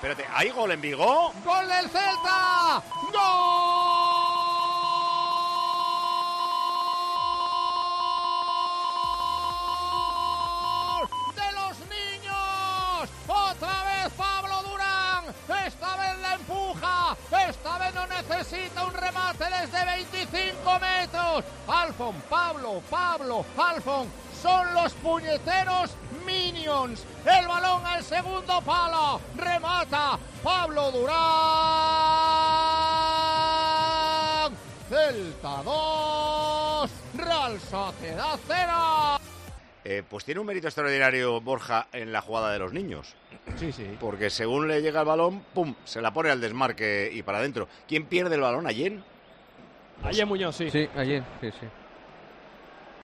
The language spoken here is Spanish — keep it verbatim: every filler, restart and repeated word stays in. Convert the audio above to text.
Espérate, ¿hay gol en Vigo? ¡Gol del Celta! ¡Gol! ¡De los niños! ¡Otra vez Pablo Durán! ¡Esta vez la empuja! ¡Esta vez no necesita un remate desde veinticinco metros! Alfon, Pablo, Pablo, Alfon, son los puñeteros Minions. El balón al segundo palo. Remata Pablo Durán. Celta dos, Real Sociedad cero. Eh, pues tiene un mérito extraordinario Borja en la jugada de los niños. Sí, sí. Porque según le llega el balón, pum, se la pone al desmarque y para adentro. ¿Quién pierde el balón? ¿Allen? Allen Muñoz, sí. Sí, Allen, sí, sí.